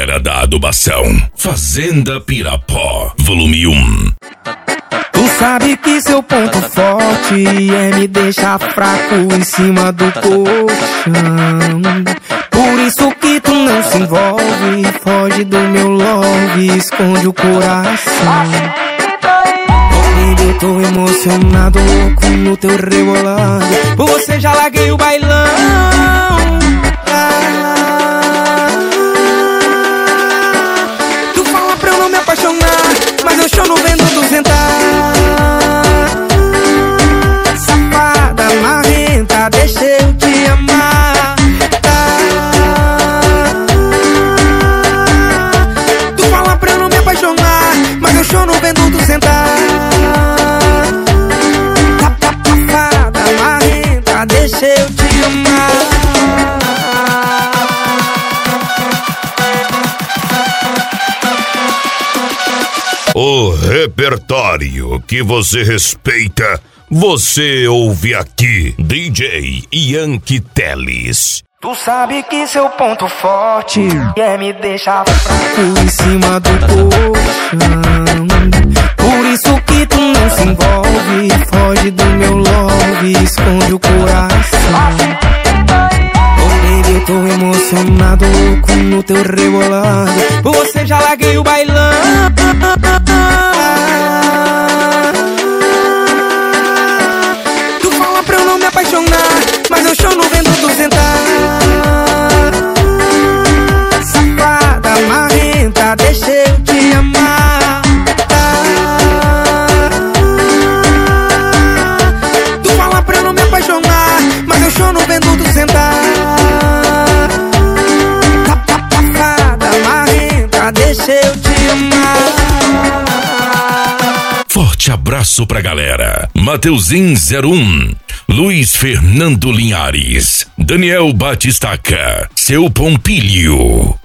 Era da adubação. Fazenda Pirapó, volume 1. Tu sabe que seu ponto forte é me deixar fraco em cima do colchão. Por isso que tu não se envolve, foge do meu love, esconde o coração. Eu tô emocionado, louco no teu rebolado. Por você já larguei o bailão. Tu fala pra eu não me apaixonar, mas eu choro vendo tu sentar. Safada, marrenta, deixa eu te amar. Tu fala pra eu não me apaixonar, mas eu choro vendo tu sentar. Deixa eu te amar. O repertório que você respeita, você ouve aqui. DJ Yankee Teles. Tu sabe que seu ponto forte é me deixar fraco em cima do colchão. Por isso que tu não se envolve, foge do meu love, esconde o coração. Oh baby, eu tô emocionado, louco no teu rebolado. Por você já larguei o bailão. Tu fala pra eu não me apaixonar, mas eu choro vendo tu sentar. Safada, marrenta, deixa eu te amar. Tu fala pra eu não me apaixonar, mas eu choro vendo tu sentar. Safada, marrenta, deixa eu te amar. Forte abraço pra galera. Mateuzinho 01, Luiz Fernando Linhares, Daniel Batistaca, seu Pompilho.